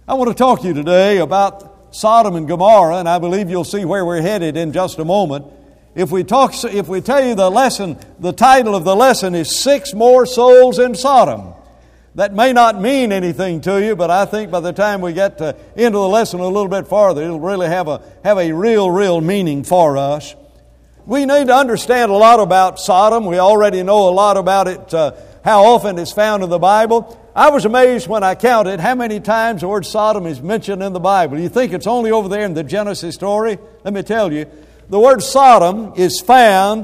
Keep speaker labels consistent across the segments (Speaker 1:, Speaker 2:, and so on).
Speaker 1: I want to talk to you today about Sodom and Gomorrah, and I believe you'll see where we're headed in just a moment. If we tell you the title of the lesson is 6 More Souls in Sodom. That may not mean anything to you, but I think by the time we get into the lesson a little bit farther, it'll really have a real meaning for us. We need to understand a lot about Sodom. We already know a lot about it, how often it's found in the Bible. I was amazed when I counted how many times the word Sodom is mentioned in the Bible. You think it's only over there in the Genesis story? Let me tell you, the word Sodom is found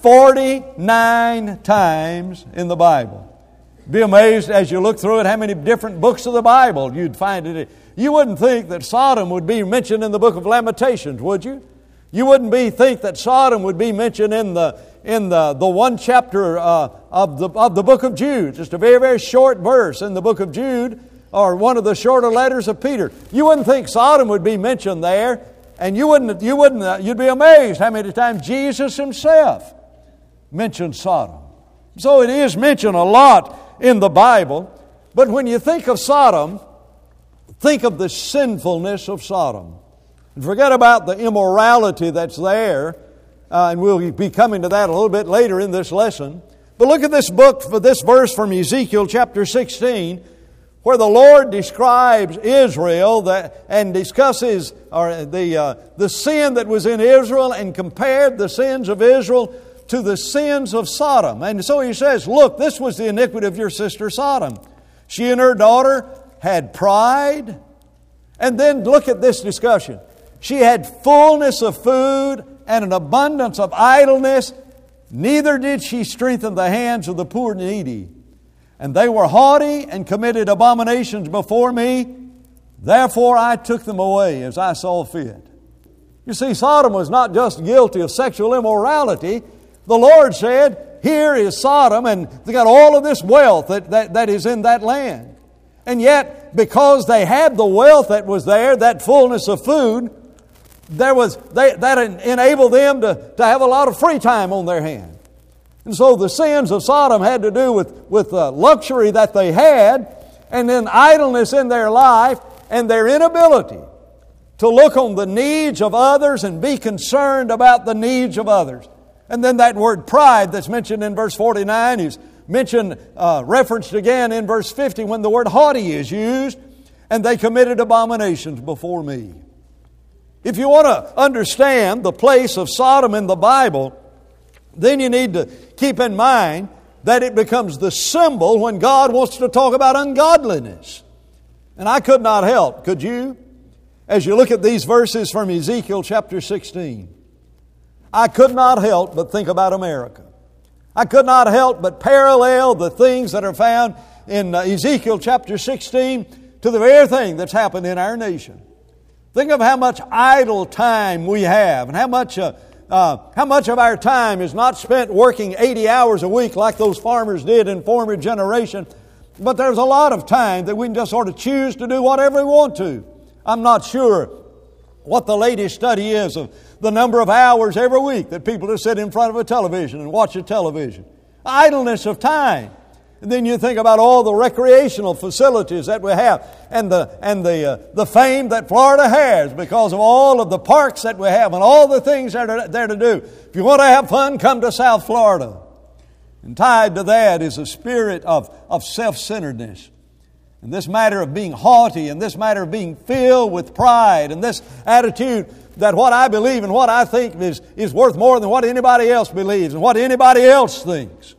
Speaker 1: 49 times in the Bible. Be amazed as you look through it how many different books of the Bible you'd find it in. You wouldn't think that Sodom would be mentioned in the book of Lamentations, would you? You wouldn't think that Sodom would be mentioned in the one chapter of the book of Jude. Just a very short verse in the book of Jude, or one of the shorter letters of Peter. You wouldn't think Sodom would be mentioned there, and you'd be amazed how many times Jesus Himself mentioned Sodom. So it is mentioned a lot in the Bible, but when you think of Sodom, think of the sinfulness of Sodom. And forget about the immorality that's there, and we'll be coming to that a little bit later in this lesson. But look at this verse from Ezekiel chapter 16, where the Lord describes Israel and discusses the sin that was in Israel and compared the sins of Israel to the sins of Sodom. And so He says, look, this was the iniquity of your sister Sodom. She and her daughter had pride. And then look at this discussion. She had fullness of food and an abundance of idleness. Neither did she strengthen the hands of the poor and needy. And they were haughty and committed abominations before me. Therefore I took them away as I saw fit. You see, Sodom was not just guilty of sexual immorality. The Lord said, here is Sodom, and they got all of this wealth that is in that land. And yet, because they had the wealth that was there, that fullness of food, that enabled them to have a lot of free time on their hand. And so the sins of Sodom had to do with the luxury that they had, and then idleness in their life, and their inability to look on the needs of others and be concerned about the needs of others. And then that word pride that's mentioned in verse 49 is mentioned, referenced again in verse 50 when the word haughty is used, and they committed abominations before me. If you want to understand the place of Sodom in the Bible, then you need to keep in mind that it becomes the symbol when God wants to talk about ungodliness. And I could not help, could you? As you look at these verses from Ezekiel chapter 16, I could not help but think about America. I could not help but parallel the things that are found in Ezekiel chapter 16 to the very thing that's happened in our nation. Think of how much idle time we have, and how much of our time is not spent working 80 hours a week like those farmers did in former generation. But there's a lot of time that we can just sort of choose to do whatever we want to. I'm not sure what the latest study is of the number of hours every week that people just sit in front of a television and watch a television. Idleness of time. And then you think about all the recreational facilities that we have, and the fame that Florida has because of all of the parks that we have and all the things that are there to do. If you want to have fun, come to South Florida. And tied to that is a spirit of self-centeredness. And this matter of being haughty, and this matter of being filled with pride, and this attitude that what I believe and what I think is worth more than what anybody else believes and what anybody else thinks.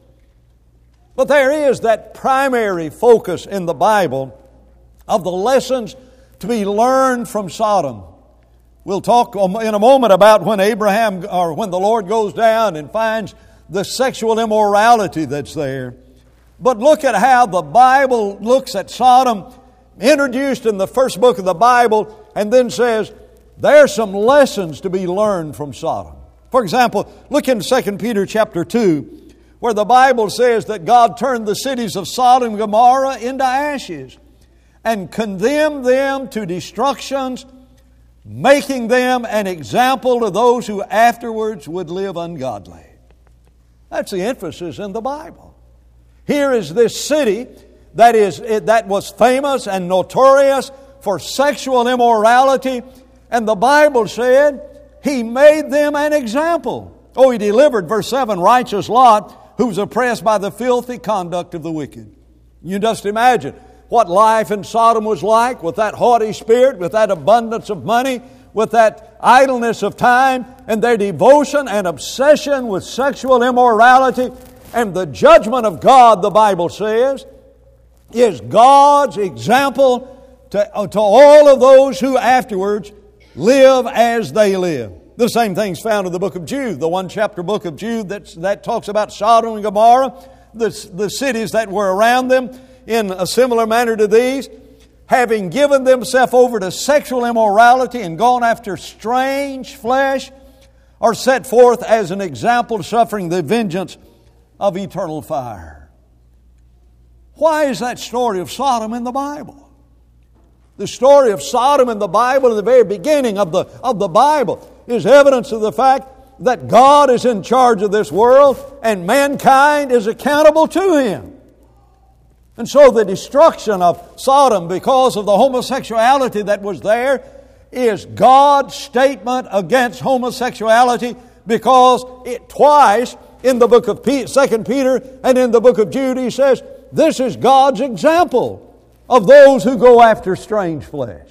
Speaker 1: But there is that primary focus in the Bible of the lessons to be learned from Sodom. We'll talk in a moment about when when the Lord goes down and finds the sexual immorality that's there. But look at how the Bible looks at Sodom, introduced in the first book of the Bible, and then says, there are some lessons to be learned from Sodom. For example, look in 2 Peter chapter 2, where the Bible says that God turned the cities of Sodom and Gomorrah into ashes and condemned them to destructions, making them an example to those who afterwards would live ungodly. That's the emphasis in the Bible. Here is this city that was famous and notorious for sexual immorality. And the Bible said He made them an example. Oh, He delivered, verse 7, righteous Lot, who was oppressed by the filthy conduct of the wicked. You just imagine what life in Sodom was like, with that haughty spirit, with that abundance of money, with that idleness of time, and their devotion and obsession with sexual immorality. And the judgment of God, the Bible says, is God's example to all of those who afterwards live as they live. The same thing's found in the book of Jude, the one-chapter book of Jude that talks about Sodom and Gomorrah, the cities that were around them in a similar manner to these, having given themselves over to sexual immorality and gone after strange flesh, are set forth as an example suffering the vengeance of eternal fire. Why is that story of Sodom in the Bible? The story of Sodom in the Bible, in the very beginning of the Bible, is evidence of the fact that God is in charge of this world and mankind is accountable to Him. And so the destruction of Sodom because of the homosexuality that was there is God's statement against homosexuality, because twice in the book of 2 Peter and in the book of Jude He says, this is God's example of those who go after strange flesh.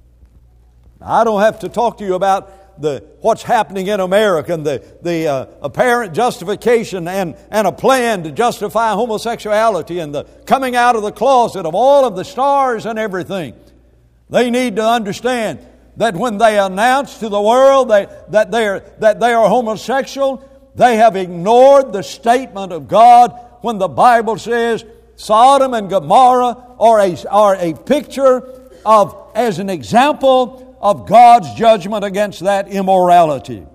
Speaker 1: Now, I don't have to talk to you about what's happening in America and the apparent justification and a plan to justify homosexuality and the coming out of the closet of all of the stars and everything. They need to understand that when they announce to the world that they are homosexual, they have ignored the statement of God when the Bible says Sodom and Gomorrah are a picture of, as an example of God's judgment against that immorality.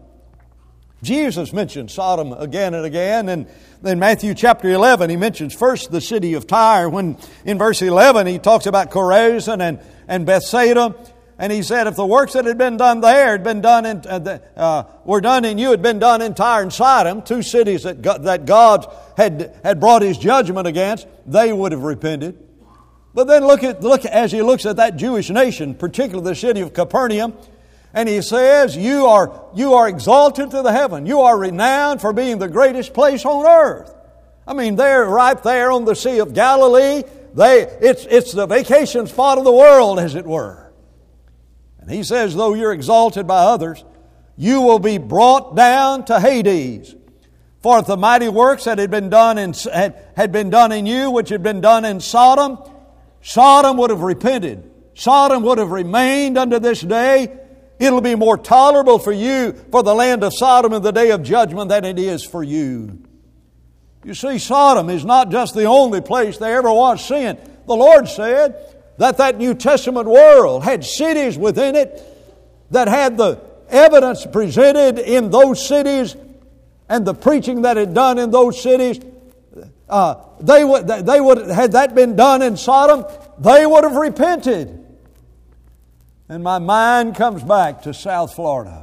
Speaker 1: Jesus mentions Sodom again and again, and in Matthew chapter 11 He mentions first the city of Tyre, when in verse 11 He talks about Chorazin and Bethsaida, and He said if the works that had been done there had been done were done in you, had been done in Tyre and Sodom, two cities that God had brought His judgment against, they would have repented. But then look as He looks at that Jewish nation, particularly the city of Capernaum, and He says, you are exalted to the heaven. You are renowned for being the greatest place on earth. I mean, they're right there on the Sea of Galilee. It's the vacation spot of the world, as it were. And He says, though you're exalted by others, you will be brought down to Hades. For if the mighty works that had been done in you, which had been done in Sodom, Sodom would have repented. Sodom would have remained unto this day. It'll be more tolerable for you, for the land of Sodom in the day of judgment, than it is for you. You see, Sodom is not just the only place there ever was sin. The Lord said that New Testament world had cities within it that had the evidence presented in those cities and the preaching that had done in those cities. They would had that been done in Sodom, they would have repented. And my mind comes back to South Florida.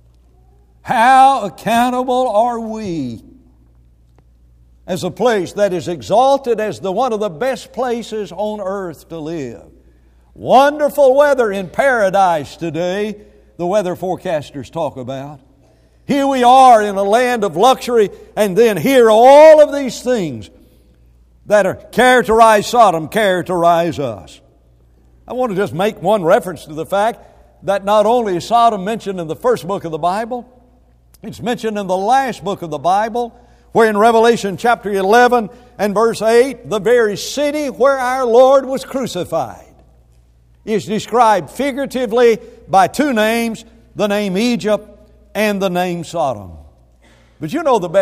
Speaker 1: How accountable are we as a place that is exalted as one of the best places on earth to live? Wonderful weather in paradise today, the weather forecasters talk about. Here we are in a land of luxury, and then here all of these things that characterize Sodom characterize us. I want to just make one reference to the fact that not only is Sodom mentioned in the first book of the Bible, it's mentioned in the last book of the Bible, where in Revelation chapter 11 and verse 8, the very city where our Lord was crucified is described figuratively by two names, the name Egypt and the name Sodom. But you know the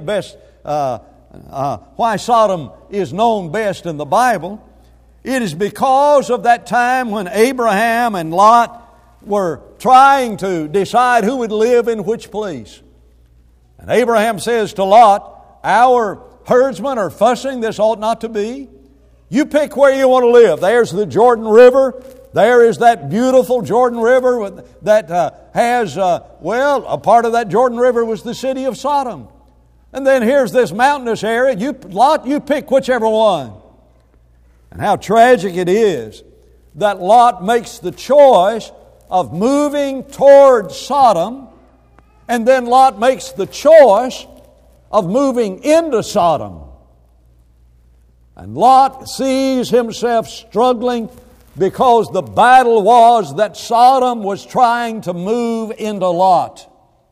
Speaker 1: why Sodom is known best in the Bible. It is because of that time when Abraham and Lot were trying to decide who would live in which place. And Abraham says to Lot, our herdsmen are fussing, this ought not to be. You pick where you want to live. There's the Jordan River. There is that beautiful Jordan River that has, a part of that Jordan River was the city of Sodom. And then here's this mountainous area. Lot, you pick whichever one. And how tragic it is that Lot makes the choice of moving toward Sodom, and then Lot makes the choice of moving into Sodom. And Lot sees himself struggling because the battle was that Sodom was trying to move into Lot.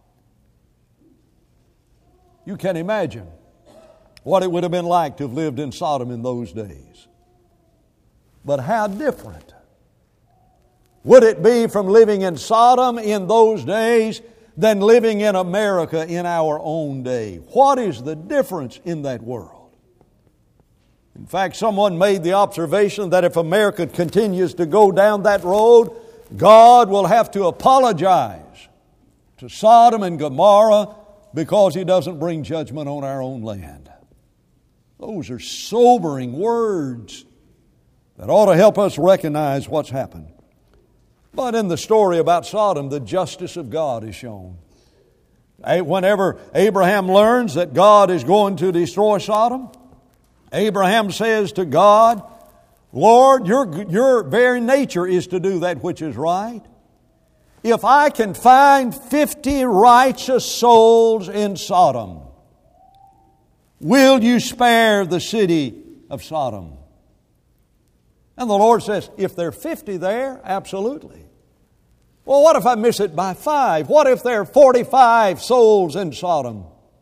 Speaker 1: You can imagine what it would have been like to have lived in Sodom in those days. But how different would it be from living in Sodom in those days than living in America in our own day? What is the difference in that world? In fact, someone made the observation that if America continues to go down that road, God will have to apologize to Sodom and Gomorrah because He doesn't bring judgment on our own land. Those are sobering words that ought to help us recognize what's happened. But in the story about Sodom, the justice of God is shown. Whenever Abraham learns that God is going to destroy Sodom, Abraham says to God, Lord, your very nature is to do that which is right. If I can find 50 righteous souls in Sodom, will you spare the city of Sodom? And the Lord says, if there are 50 there, absolutely. Well, what if I miss it by 5? What if there are 45 souls in Sodom?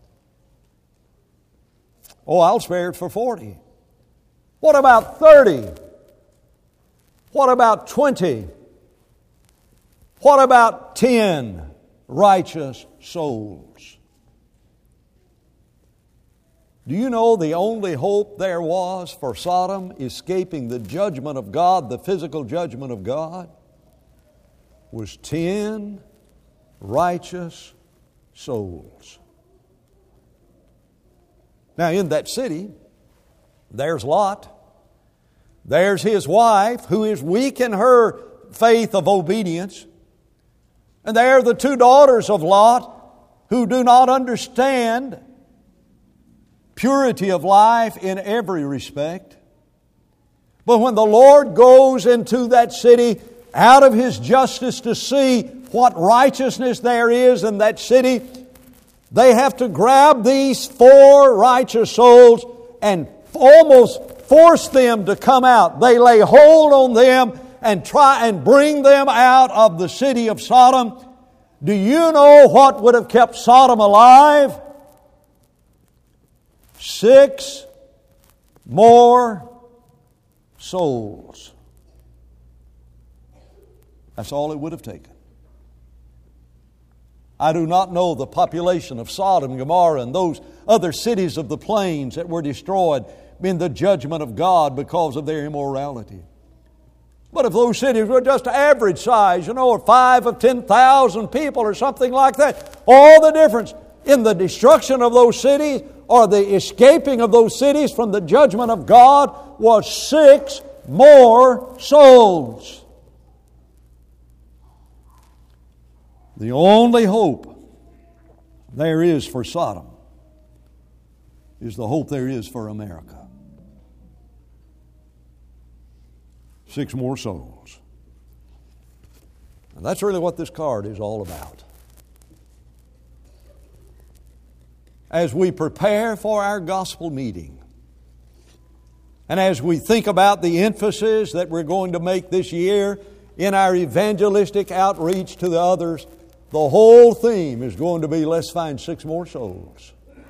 Speaker 1: Oh, I'll spare it for 40. What about 30? What about 20? What about 10 righteous souls? Do you know the only hope there was for Sodom escaping the judgment of God, the physical judgment of God, was 10 righteous souls? Now, in that city, there's Lot. There's his wife, who is weak in her faith of obedience. And there are the 2 daughters of Lot, who do not understand purity of life in every respect. But when the Lord goes into that city out of His justice to see what righteousness there is in that city, they have to grab these 4 righteous souls and almost force them to come out. They lay hold on them and try and bring them out of the city of Sodom. Do you know what would have kept Sodom alive? 6 more souls. That's all it would have taken. I do not know the population of Sodom and Gomorrah and those other cities of the plains that were destroyed in the judgment of God because of their immorality. But if those cities were just average size, or 5 of 10,000 people or something like that, all the difference in the destruction of those cities or the escaping of those cities from the judgment of God was 6 more souls. The only hope there is for Sodom is the hope there is for America. 6 more souls. And that's really what this card is all about. As we prepare for our gospel meeting, and as we think about the emphasis that we're going to make this year in our evangelistic outreach to the others, the whole theme is going to be, let's find 6 more souls.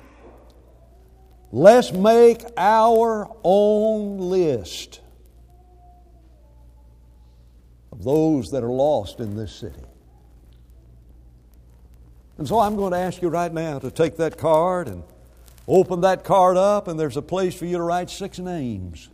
Speaker 1: Let's make our own list of those that are lost in this city. And so I'm going to ask you right now to take that card and open that card up, and there's a place for you to write 6 names.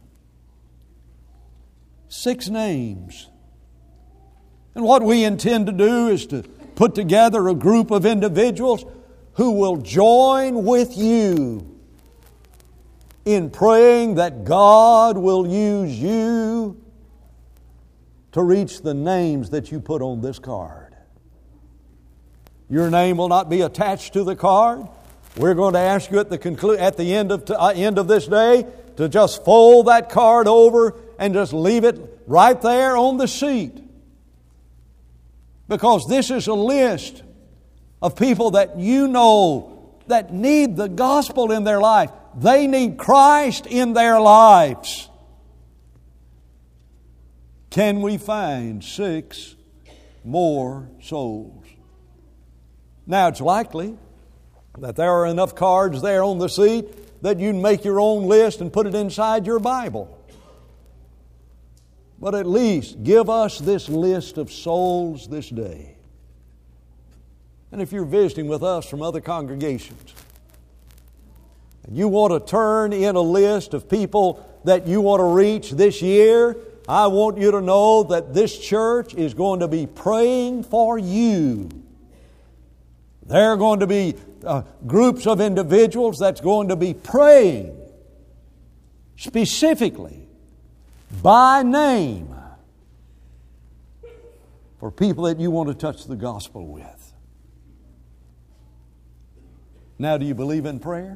Speaker 1: 6 names. And what we intend to do is to put together a group of individuals who will join with you in praying that God will use you to reach the names that you put on this card. Your name will not be attached to the card. We're going to ask you at the end of this day to just fold that card over and just leave it right there on the seat. Because this is a list of people that you know that need the gospel in their life. They need Christ in their lives. Can we find 6 more souls? Now, it's likely that there are enough cards there on the seat that you can make your own list and put it inside your Bible. But at least give us this list of souls this day. And if you're visiting with us from other congregations, and you want to turn in a list of people that you want to reach this year, I want you to know that this church is going to be praying for you. There are going to be groups of individuals that's going to be praying specifically by name for people that you want to touch the gospel with. Now, do you believe in prayer?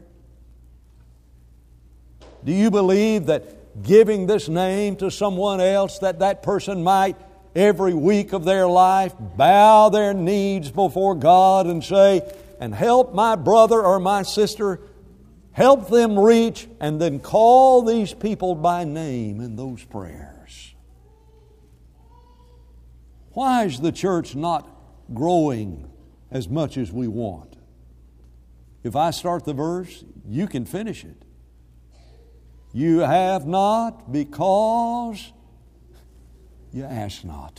Speaker 1: Do you believe that giving this name to someone else, that person might every week of their life bow their knees before God and say, and help my brother or my sister, help them reach, and then call these people by name in those prayers? Why is the church not growing as much as we want? If I start the verse, you can finish it. You have not because you ask not.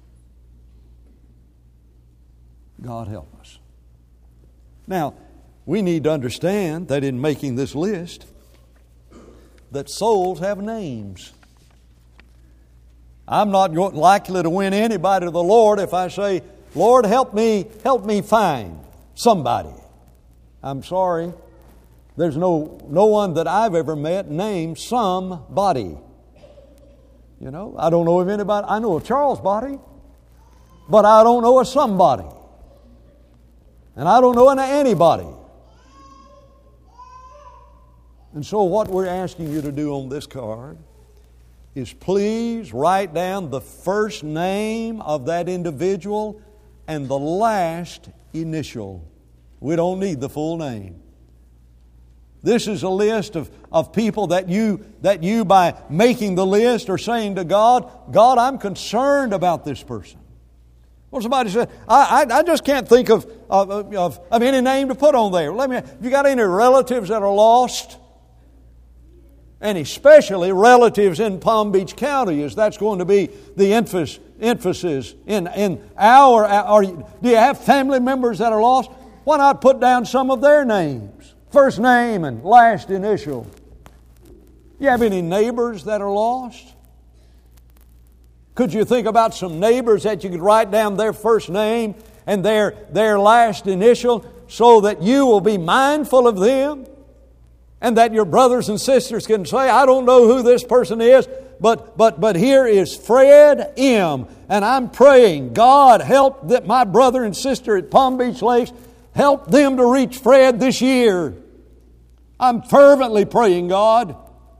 Speaker 1: God help us. Now, we need to understand that in making this list, that souls have names. I'm not likely to win anybody to the Lord if I say, Lord, help me find somebody. I'm sorry. There's no one that I've ever met named somebody. You know, I don't know of anybody. I know of Charles Body, but I don't know of somebody. And I don't know of anybody. And so what we're asking you to do on this card is please write down the first name of that individual and the last initial. We don't need the full name. This is a list of people that you by making the list are saying to God, God, I'm concerned about this person. Well, somebody said, I just can't think of any name to put on there. Have you got any relatives that are lost? And especially relatives in Palm Beach County, as that's going to be the emphasis in our. Do you have family members that are lost? Why not put down some of their names? First name and last initial. You have any neighbors that are lost? Could you think about some neighbors that you could write down their first name and their last initial so that you will be mindful of them and that your brothers and sisters can say, I don't know who this person is, but here is Fred M. And I'm praying, God, help my brother and sister at Palm Beach Lakes. Help them to reach Fred this year. I'm fervently praying, God,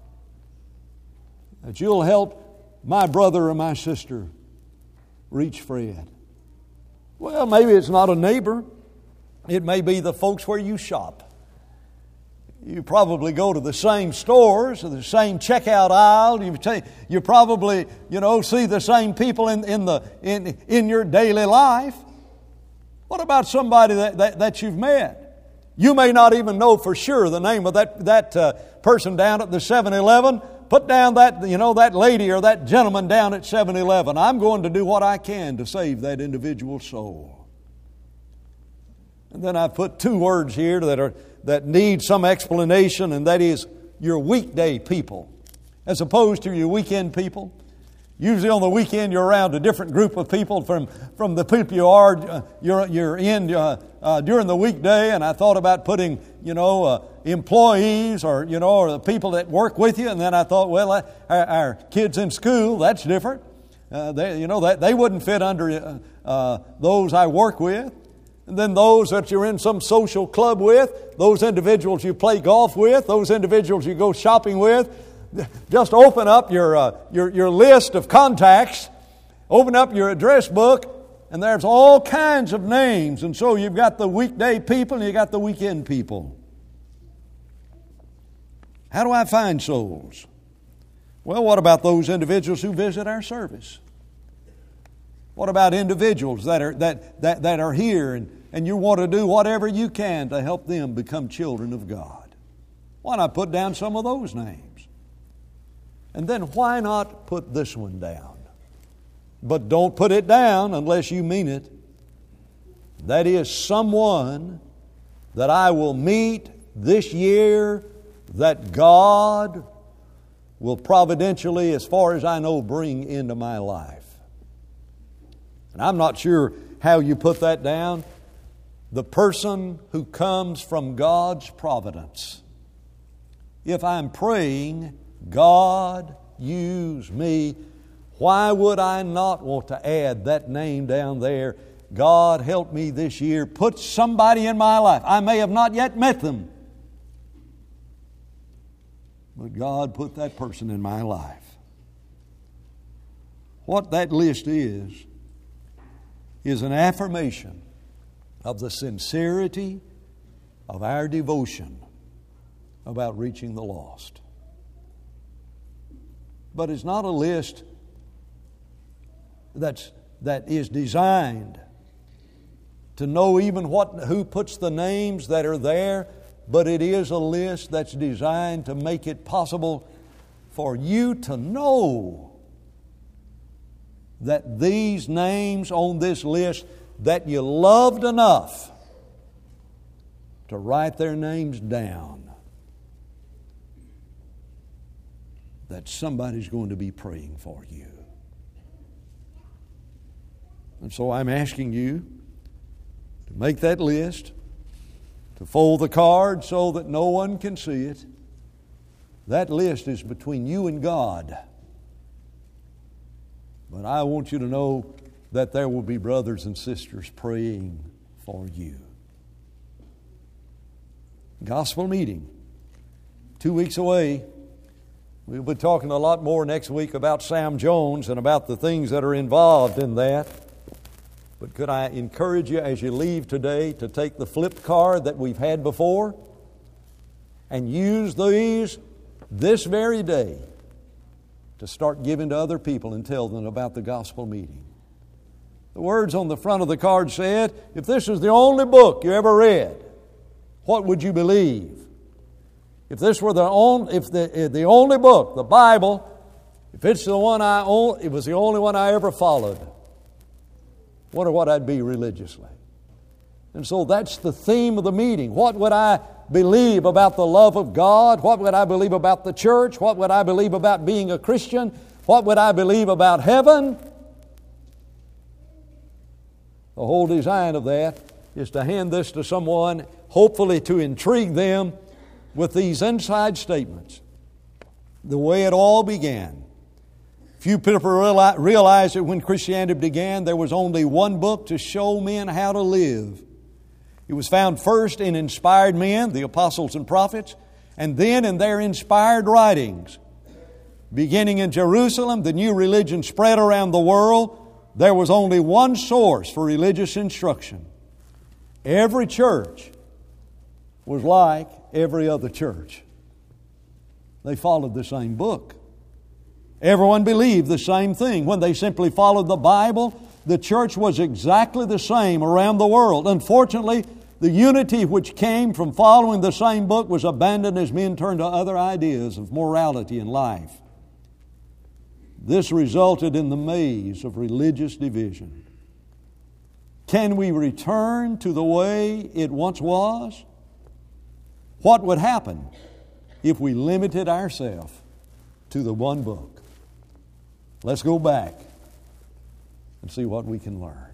Speaker 1: that you'll help my brother or my sister reach Fred. Well, maybe it's not a neighbor. It may be the folks where you shop. You probably go to the same stores or the same checkout aisle. You probably, see the same people in your daily life. What about somebody that you've met? You may not even know for sure the name of that person down at the 7-Eleven. Put down that lady or that gentleman down at 7-Eleven. I'm going to do what I can to save that individual soul. And then I put 2 words here that need some explanation, and that is your weekday people as opposed to your weekend people. Usually on the weekend you're around a different group of people from the people you're in during the weekday. And I thought about putting employees or the people that work with you. And then I thought, well, our kids in school, that's different. They wouldn't fit under those I work with. And then those that you're in some social club with, those individuals you play golf with, those individuals you go shopping with. Just open up your list of contacts, open up your address book, and there's all kinds of names. And so you've got the weekday people and you've got the weekend people. How do I find souls? Well, what about those individuals who visit our service? What about individuals that are here and you want to do whatever you can to help them become children of God? Why not put down some of those names? And then why not put this one down? But don't put it down unless you mean it. That is someone that I will meet this year that God will providentially, as far as I know, bring into my life. And I'm not sure how you put that down. The person who comes from God's providence. If I'm praying, God, use me, why would I not want to add that name down there? God, help me this year. Put somebody in my life. I may have not yet met them, but God put that person in my life. What that list is an affirmation of the sincerity of our devotion about reaching the lost. But it's not a list that is designed to know even who puts the names that are there, but it is a list that's designed to make it possible for you to know that these names on this list that you loved enough to write their names down, that somebody's going to be praying for you. And so I'm asking you to make that list, to fold the card so that no one can see it. That list is between you and God. But I want you to know that there will be brothers and sisters praying for you. Gospel meeting, 2 weeks away. We'll be talking a lot more next week about Sam Jones and about the things that are involved in that. But could I encourage you as you leave today to take the flip card that we've had before and use these this very day to start giving to other people and tell them about the gospel meeting. The words on the front of the card said, if this is the only book you ever read, what would you believe? If this were the only book, the Bible, if it's the one I own, it was the only one I ever followed, wonder what I'd be religiously. And so that's the theme of the meeting. What would I believe about the love of God? What would I believe about the church? What would I believe about being a Christian? What would I believe about heaven? The whole design of that is to hand this to someone, hopefully to intrigue them with these inside statements. The way it all began. Few people realize that when Christianity began, there was only one book to show men how to live. It was found first in inspired men, the apostles and prophets, and then in their inspired writings. Beginning in Jerusalem, the new religion spread around the world. There was only one source for religious instruction. Every church was like every other church. They followed the same book. Everyone believed the same thing. When they simply followed the Bible, the church was exactly the same around the world. Unfortunately, the unity which came from following the same book was abandoned as men turned to other ideas of morality and life. This resulted in the maze of religious division. Can we return to the way it once was? What would happen if we limited ourselves to the one book? Let's go back and see what we can learn.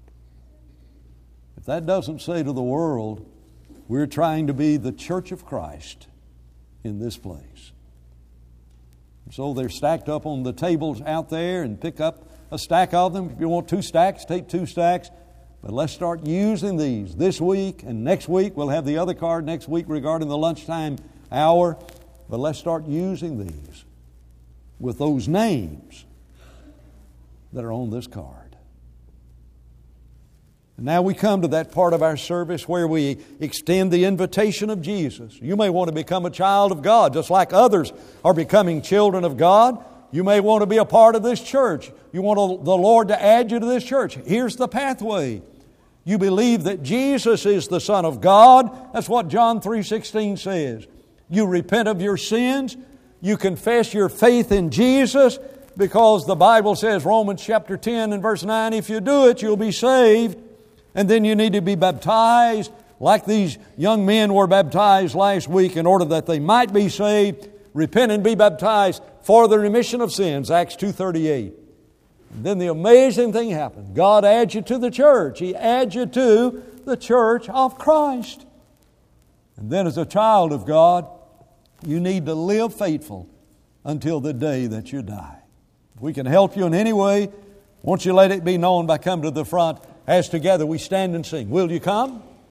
Speaker 1: If that doesn't say to the world, we're trying to be the church of Christ in this place. So they're stacked up on the tables out there, and pick up a stack of them. If you want 2 stacks, take 2 stacks. But let's start using these this week, and next week we'll have the other card next week regarding the lunchtime hour. But let's start using these with those names that are on this card. And now we come to that part of our service where we extend the invitation of Jesus. You may want to become a child of God, just like others are becoming children of God. You may want to be a part of this church. You want the Lord to add you to this church. Here's the pathway. You believe that Jesus is the Son of God. That's what John 3:16 says. You repent of your sins. You confess your faith in Jesus, because the Bible says, Romans chapter 10 and verse 9, if you do it, you'll be saved. And then you need to be baptized, like these young men were baptized last week, in order that they might be saved. Repent and be baptized for the remission of sins, Acts 2:38. And then the amazing thing happened. God adds you to the church. He adds you to the church of Christ. And then as a child of God, you need to live faithful until the day that you die. If we can help you in any way, won't you let it be known by coming to the front as together we stand and sing. Will you come?